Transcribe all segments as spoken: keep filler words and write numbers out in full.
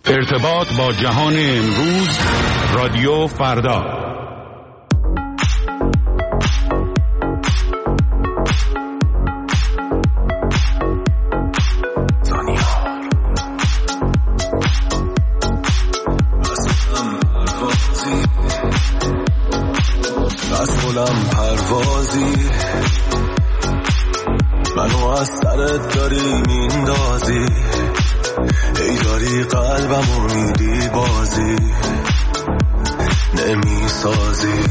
ارتباط با جهان امروز، رادیو فردا. مسئولم پروازی، منو از سرت داری میندازی، ای داری قلبمو میدی بازی نمیسازی،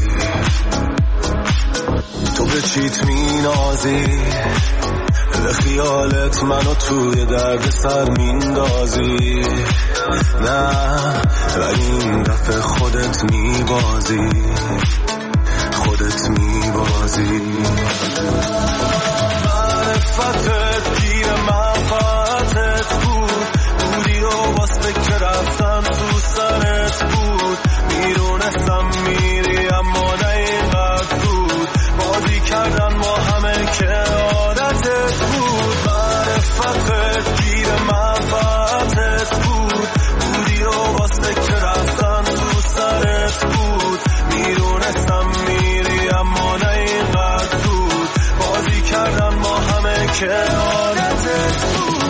تو به چیت مینازی، به خیالت منو توی درد سر میندازی، نه ولی این دفعه خودت میبازی، خودت میبازی. معرفتت گیر منفعتت بود، بودی و واسه که رفتم تو سرت بود، میرونستم میری اما نه اینقدر بود، بازی کردن ما همه که عادتت بود. معرفتت گیر منفعتت بود، بودی و واسه که رفتم تو سرت بود، میرونستم میری اما نه اینقدر بود، بازی کردن ما همه که عادتت بود.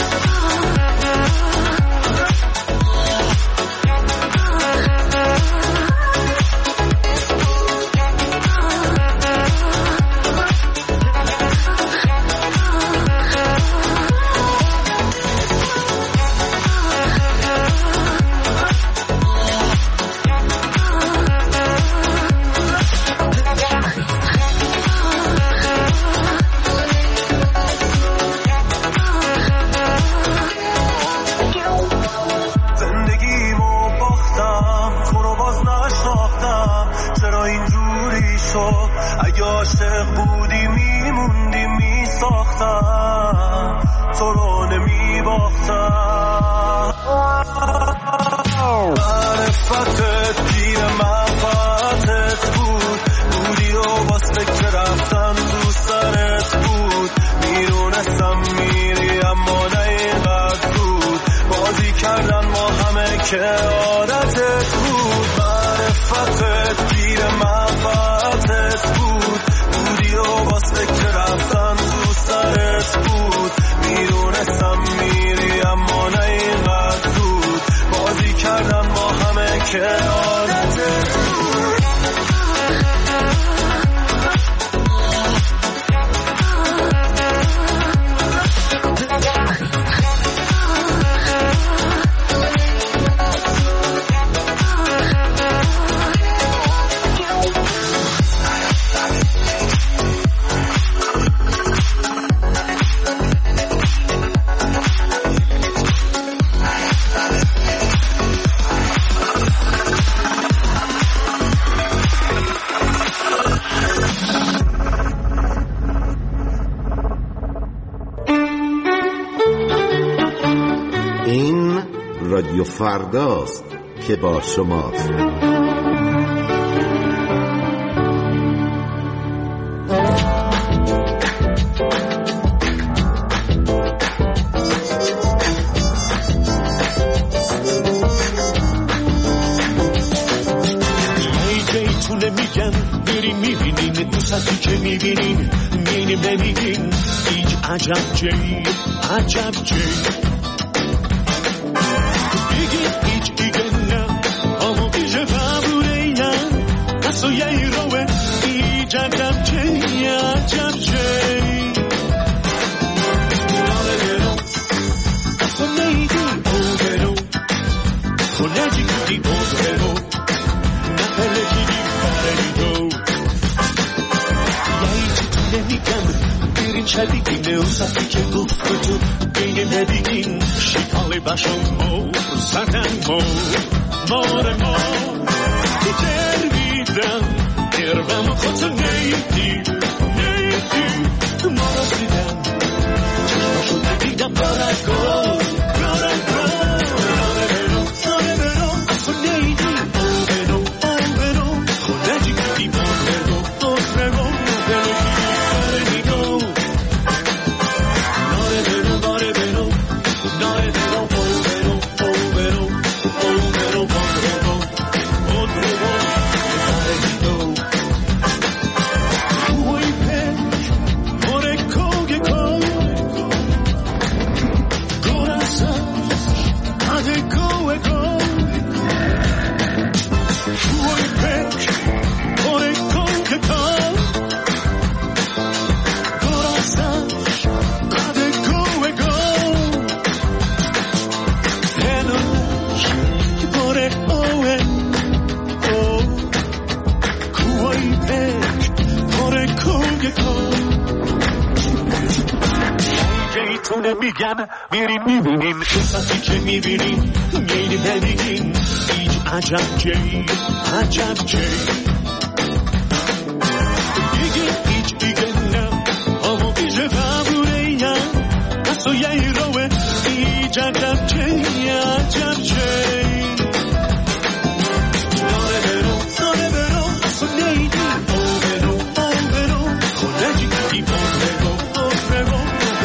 اگه عاشق بودی میموندی میساختم، تو رو نمیباختم. معرفتت گیر منفعتت بود، بودی و واسه که رفتم تو سرت بود، میرونستم میری اما نه اینقدر بود، بازی کردن ما همه که عادتت بود. معرفتت گیر منفعتت بود، بودی و واسه که رفتم تو سرت بود، میرونستم میری اما نه اینقدر بود، بازی کردن ما همه که عادتت بود. رادیو فرداست که با شماست. میتونه میگن بریم میبینین دوستی که میبینین میینیم نمیگین هیچ عجب جایی عجب جایی بگید هیچ دیگه نه اما بیشه قبوله این دستو یه روه هیچ عجب جایی عجب جایی ناله برو دستو نیدی او برو کلجی کدی او برو نپلکی دی فرنگو یهی چی تو نمیگم برین شدیگینه و صفی که گفت تو بین ندیگین شیطالی باشم مو سرکن مو ماره مو تو تربیدم دربم خودتو نیدی نیدی مارو دیدم چشماشو دیدم بارکو بارکو ناره برو ناره برو تو نیدی او برو او برو خودجی کدی او برو او برو نپلکی فرنگو ناره برو ناره برو ناره برو او برو او برو نمیگن میریم میبینیم وقتی که میبینیم میریم نمیگیم هیچ عجب جی عجب جی دیگه هیچ دیگه نه اما بیشه قبوله یم بس و یه روه هیچ عجب جی عجب جی داره برو داره برو اصو نیدی او برو او برو خلجی کدی او برو او برو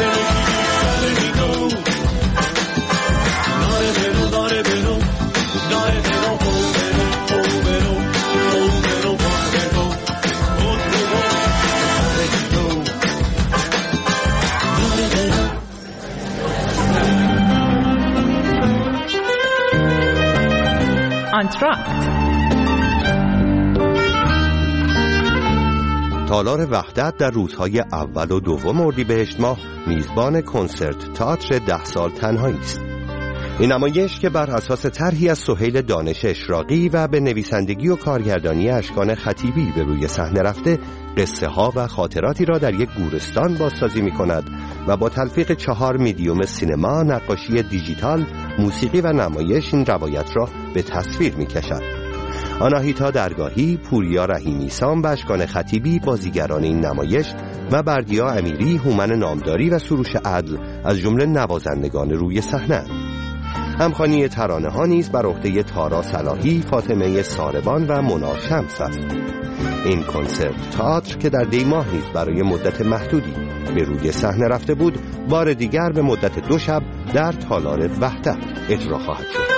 آنتراکت. تالار وحدت در روزهای اول و دوم اردیبهشت ماه میزبان کنسرت تئاتر ده سال تنهایی است. این نمایش که بر اساس طرحی از سهیل دانش اشراقی و به نویسندگی و کارگردانی اشکان خطیبی به روی صحنه رفته، قصه ها و خاطراتی را در یک گورستان بازسازی می کند و با تلفیق چهار میدیوم سینما، نقاشی دیجیتال، موسیقی و نمایش این روایت را به تصویر می کشد. آناهیتا درگاهی، پوریا رحیمی سام و اشکان خطیبی بازیگران این نمایش و بردیا امیری، هومن نامداری و سروش عدل از جمله نوازندگان روی صحنه. همخوانی ترانه ها نیز بر عهده تارا صلاحی، فاطمه ساربان و مونا شمس است. این کنسرت تئاتر که در دی ماه نیز برای مدت محدودی به روی صحنه رفته بود، بار دیگر به مدت دو شب در تالار وحدت اجرا خواهد شد.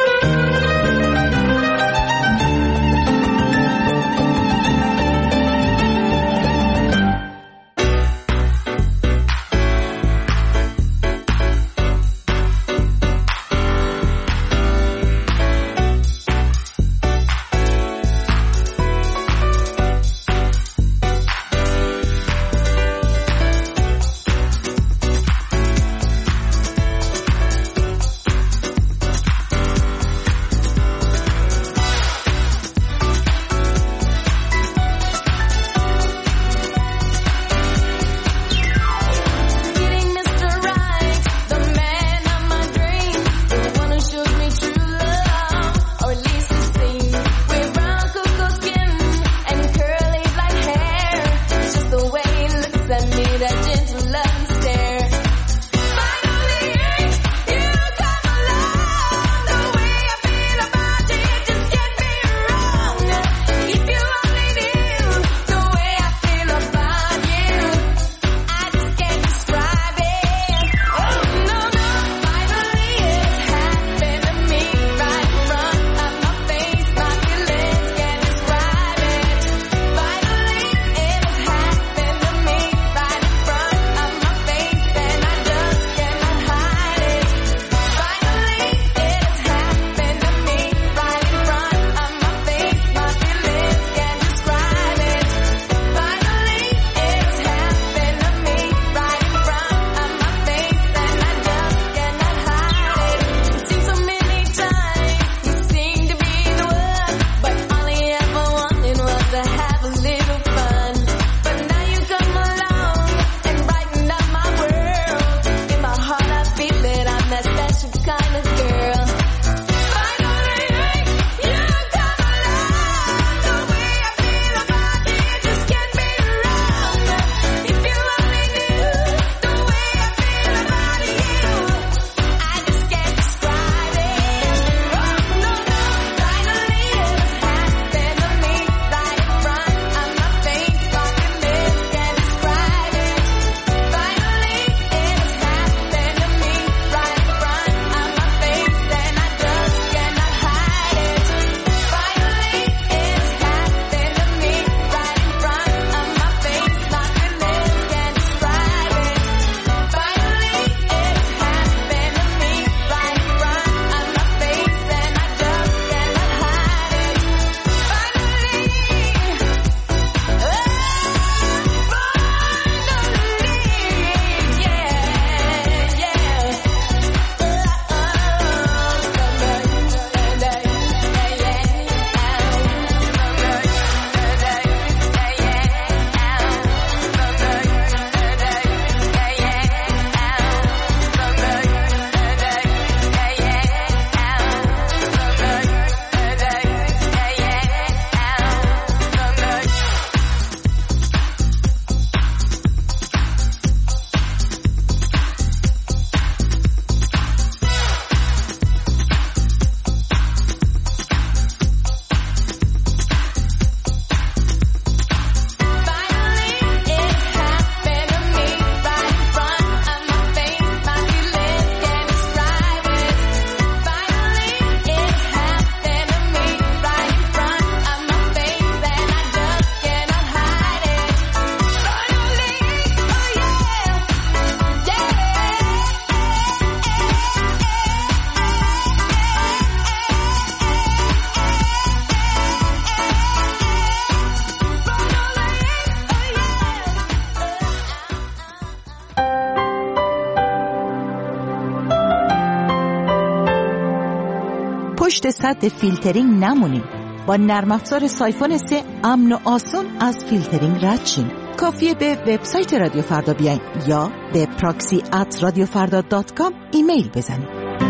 پشت سد فیلترینگ نمونیم. با نرم افزار سایفون سه امن و آسون از فیلترینگ رد شیم. کافیه به وبسایت رادیو فردا بیاین یا به پراکسی ات رادیو فردا دات کام ایمیل بزنید.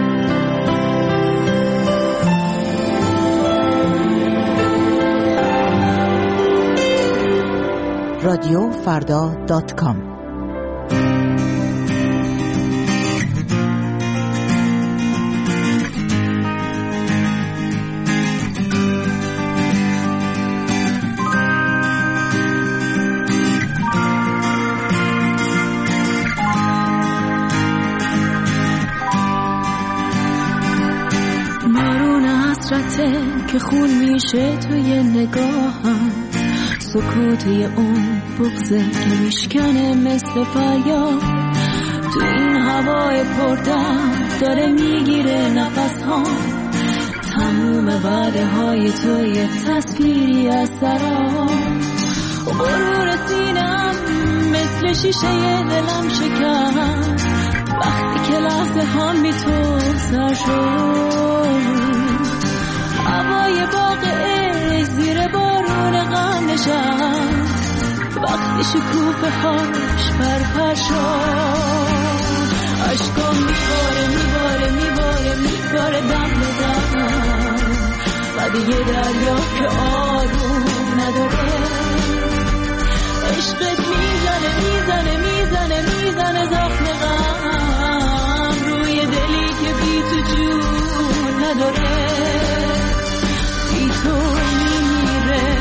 رادیو فردا دات کام. که خون میشه توی نگاهم، سکوتی اون بغضه که میشکنه مثل فریاد. تو این هوای پردرد داره میگیره نفس ها، تموم وعده های توی تصویری از سرا. غرور سینم مثل شیشه دلم شکست وقتی که لحظه هم بی تو سر شد. هوای باغ عشق زیر بارون غم نشست وقتی شکوفه هاش پرپر شد. عشقام میباره میباره میباره میباره دم به دم، بعد یه دریا که آروم نداره. عشقت میزنه میزنه میزنه میزنه زخم غم روی دلی که بی تو جون نداره. تو میمیره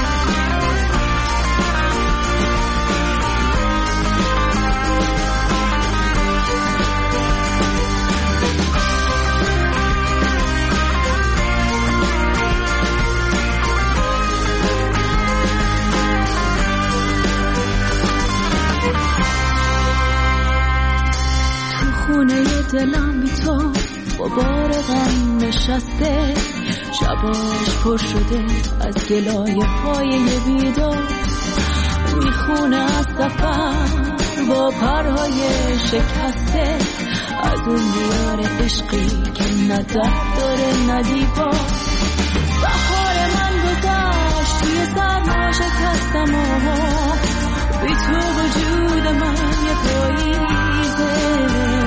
تو خونه دلم بی تو غبار غم نشسته، شباش پر شده از گلای پای بیدار. میخونه از سفر با پرهای شکسته، از اون دیار عشقی که نه در داره نه دیوار. بهار من گذشت توی سرما شکستم و بی تو وجود من یه پاییزه.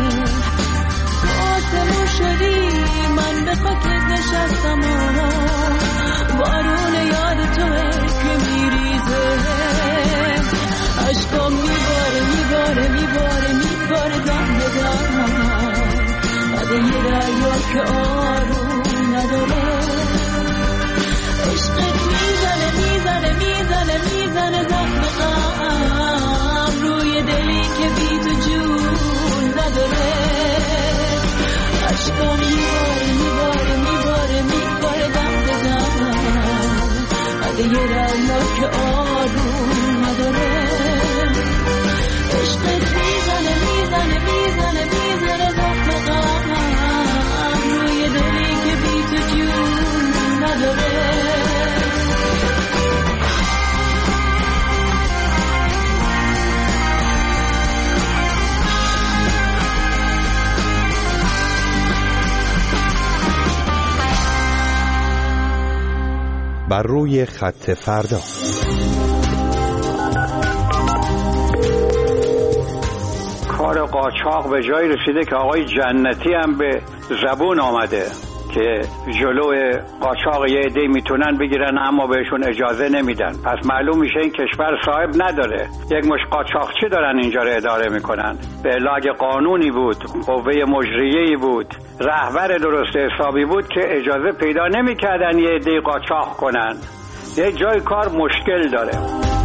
آسمون شدی من به خاکت نشستم و بارون یاد توه که میریزه. عشقام میباره میباره میباره میباره دم به دم، بعد یه دریا که آروم نداره. عشقت میزنه میزنه میزنه میزنه زخم غم روی دلی که بی تو جون نداره. عشقام میباره میباره میباره میباره دم به دم، بعد یه دریا که آروم نداره. عشقت میزنه میزنه میزنه میزنه زخم غم روی دلی که بی تو جون نداره. بر روی خط فردا. کار قاچاق به جای رسیده که آقای جنتی هم به زبون آمده که جلو قاچاق یه عده میتونن بگیرن اما بهشون اجازه نمیدن. پس معلوم میشه این کشور صاحب نداره، یک مش قاچاقچی دارن اینجا رو اداره میکنن. به الاگ قانونی بود، قوه مجریه‌ای بود، رهبر درست حسابی بود که اجازه پیدا نمیکردن یه عده قاچاق کنن. یه جای کار مشکل داره.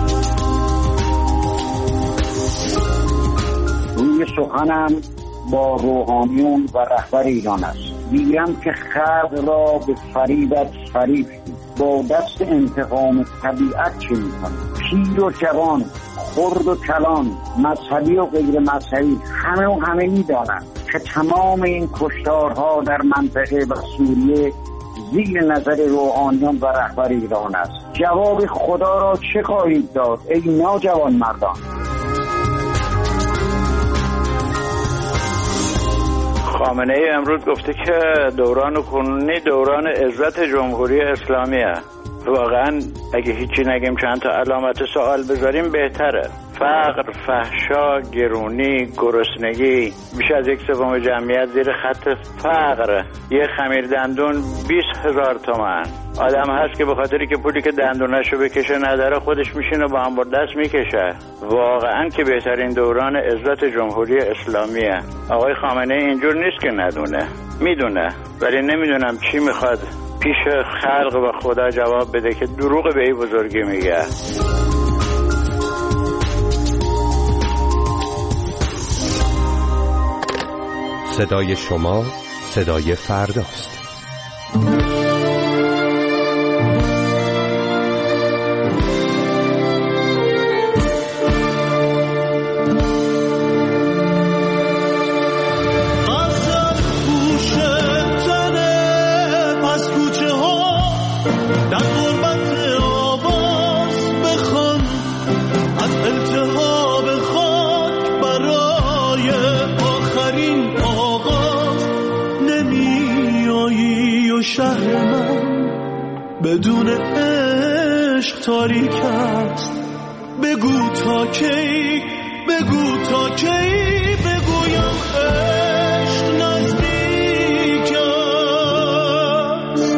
روی سخنم با روحانیون و رهبر ایران است. میگم که خلق را به فریبت فریبید، با دست انتقام طبیعت چه میکنید؟ پیر و جوان، خرد و کلان، مذهبی و غیر مذهبی، همه و همه میدانند که تمام این کشتارها در منطقه و سوریه زیر نظر روحانیان و رهبر ایران است. جواب خدا را چه خواهید داد ای نوجوان مردان؟ خامنه ای امروز گفته که دوران کنونی دوران عزت جمهوری اسلامیه. واقعا اگه هیچی نگیم چند تا علامت سوال بذاریم بهتره. فقر، فحشا، گرونی، گرسنگی، بیش از یک سوم جمعیت زیر خط فقر، یه خمیر دندون بیست هزار تومان. آدم هست که به خاطری که پولی که دندونشو بکشه نداره خودش میشینه با هم دست میکشه. واقعا که بهترین دوران عزت جمهوری اسلامیه. آقای خامنه اینجور نیست که ندونه، میدونه، ولی نمیدونم چی میخواد پیش خلق و خدا جواب بده که دروغ به این بزرگی میگه. صدای شما صدای فرداست. شهر من بدون عشق تاریک است. بگو تا کی، بگو تا کی بگویم عشق نزدیک است.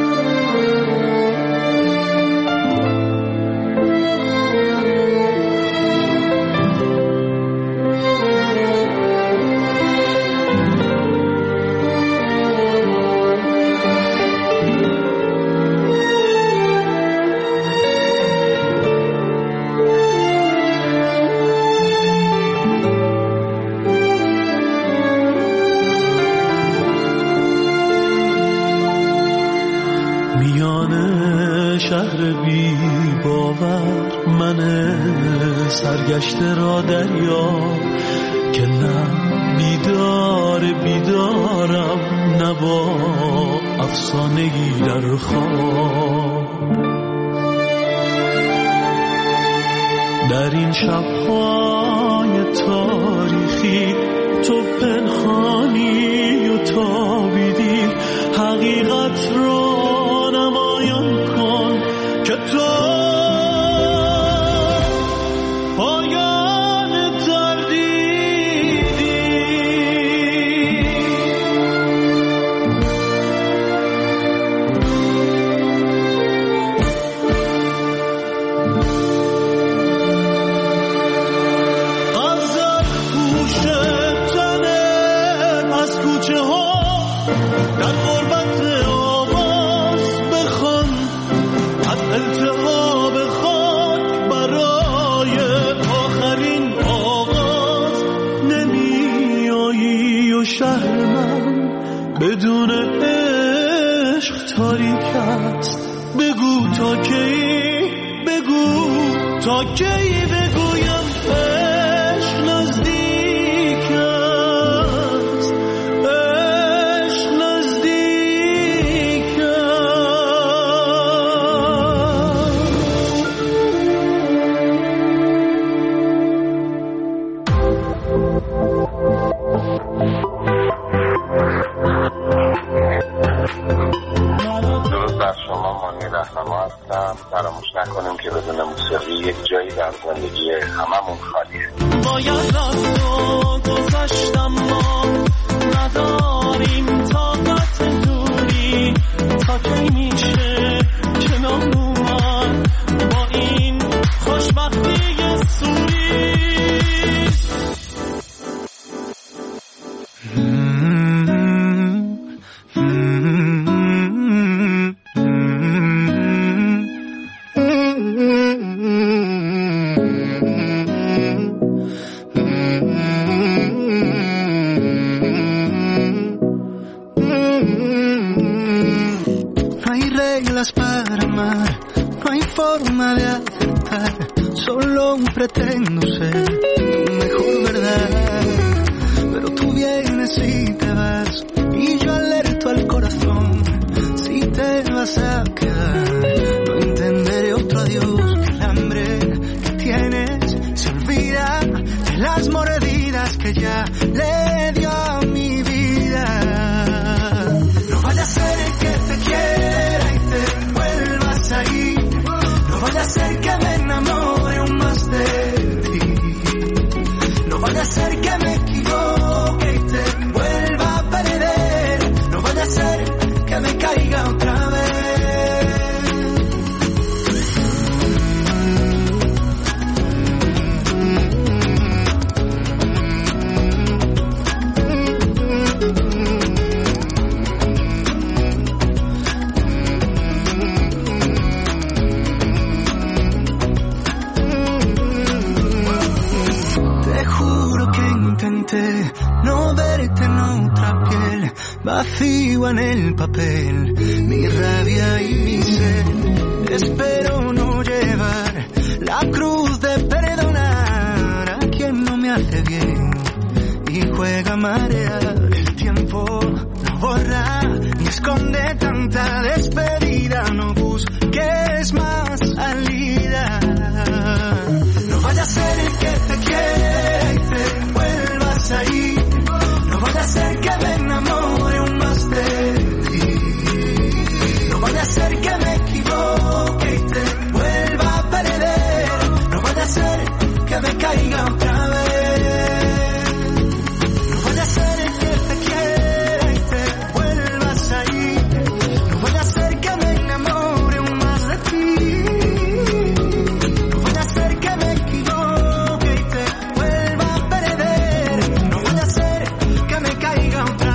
شهر بی باور من سرگشته را دریا که نه بیدار بیدارم نه با افسانگی در خواب. در این شب‌های تاریخی تو پنهانی و تابیدی، حقیقت را نمایان کن که تو پایان تردیدی. غزل پوش تنه از کوچه ها در غربت آواز بخوان، از التهاب خاک برای آخرین آغاز. نمی آیی و شهر من بدون عشق تاریک است. بگو تا کی، بگو تا کی بگویم عشق نزدیک است. عشق نزدیک درود بر شما، مانی رهنما هستم. فراموش نکنیم که بدون موسیقی یک جایی در زندگی هممون خالیه. باید رفت و گذشتم، ما نداریم طاقت دوری. تا کی میشه کنار اومد با این خوشبختی سوری؟ Para amar, no hay forma de aceptar, solo pretendo ser tu mejor verdad. Pero tú vienes y te vas, y yo alerto al corazón, si te vas a quedar. No entenderé otro adiós, que el hambre que tienes se olvida de las mordidas que ya le dio a mi vida. ser que me enamore aún más de ti. No vaya a ser que me equivoque y te vuelva a perder. No vaya a ser que me caiga otra vez. No verte en otra piel, vacío en el papel, mi rabia y mi sed. Espero no llevar la cruz de perdonar a quien no me hace bien y juega a marear. El tiempo no borra ni esconde tanta despedida, no busques más salida. No vaya a ser el que te quiera y te vuelvas ahí. No vaya a ser que me enamore aún más de ti. No vaya a ser que me equivoque y te vuelva a perder. No vaya a ser que me caiga otra vez. No vaya a ser el que te quiera y te vuelvas ahí. No vaya a ser que me enamore aún más de ti. No vaya a ser que me equivoque y te vuelva a perder. No vaya a ser que me caiga otra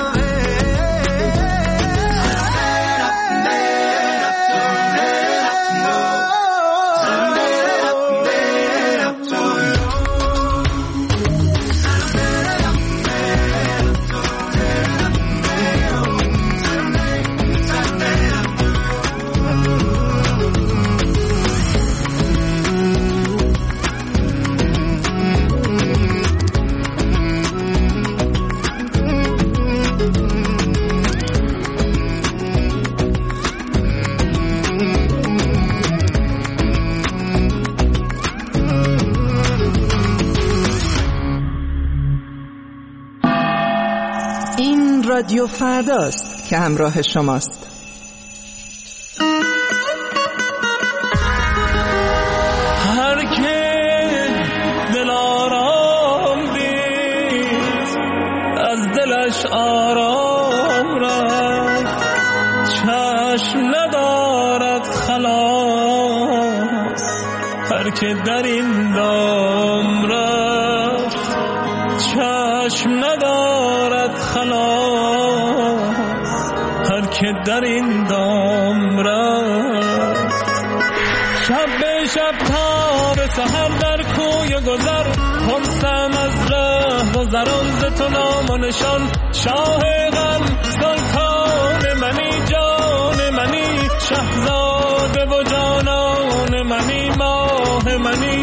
رادیو فرداست که همراه شماست. هر که دل آرام دید از دلش آرام رفت، چشم ندارد خلاص. هر که در این دام رفت، چشم ندارد خلاص. هر که در این دام رفت، شب به شب تا به سحر در کوی گذر، پرسم از ره گذران ز تو نام و نشان. شاه غم سلطان منی، جان منی، شهزاده و جانان منی، ماه منی.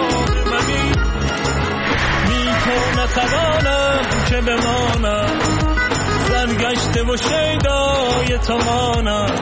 بی تو نتوانم که بمانم، سرگشته و شیدای تو مانم.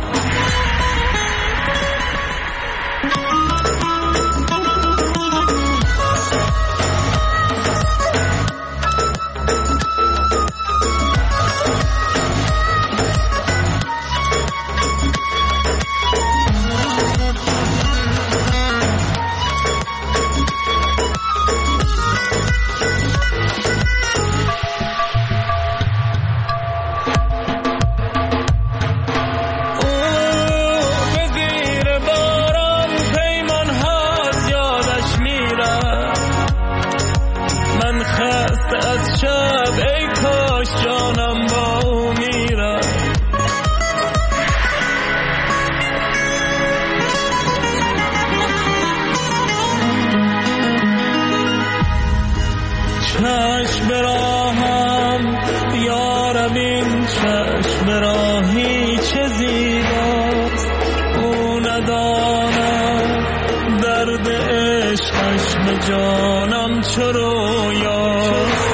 چشم براهم یارم، این چشم راهی چه زیباست. او ندانم درد عشقش به جانم چه رویاست.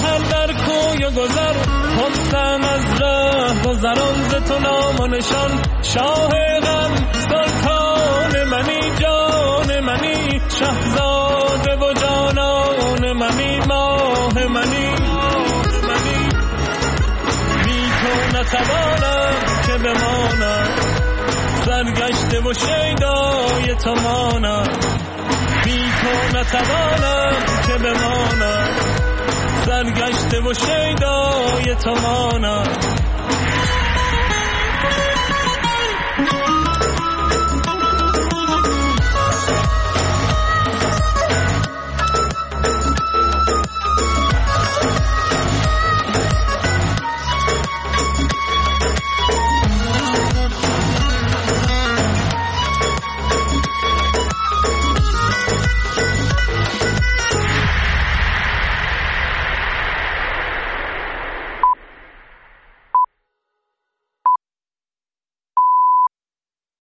سحر در کوی و گذر پستم از ره گذران ز تو نام و نشان شاه غم سلطان منی جان منی شهزاده و جانان منی ماه منی منی بی تو نتوانم که بمانم سرگشته و شیدای تو مانم بی تو نتوانم که بمانم سرگشته و شیدای تو مانم